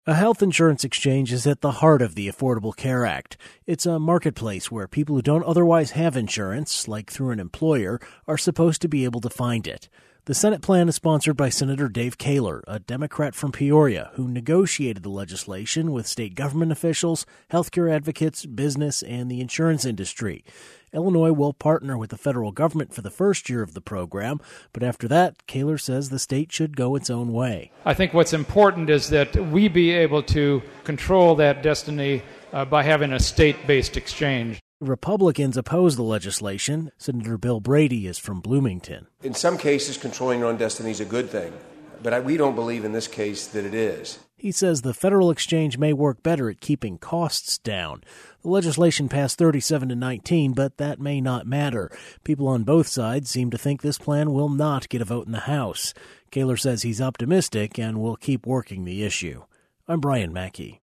A health insurance exchange is at the heart of the Affordable Care Act. It's a marketplace where people who don't otherwise have insurance, like through an employer, are supposed to be able to find it. The Senate plan is sponsored by Senator Dave Kaler, a Democrat from Peoria, who negotiated the legislation with state government officials, healthcare advocates, business, and the insurance industry. Illinois will partner with the federal government for the first year of the program, but after that, Kaler says the state should go its own way. I think what's important is that we be able to control that destiny by having a state-based exchange. Republicans oppose the legislation. Senator Bill Brady is from Bloomington. In some cases, controlling your own destiny is a good thing, but we don't believe in this case that it is. He says the federal exchange may work better at keeping costs down. The legislation passed 37-19, but that may not matter. People on both sides seem to think this plan will not get a vote in the House. Kaler says he's optimistic and will keep working the issue. I'm Brian Mackey.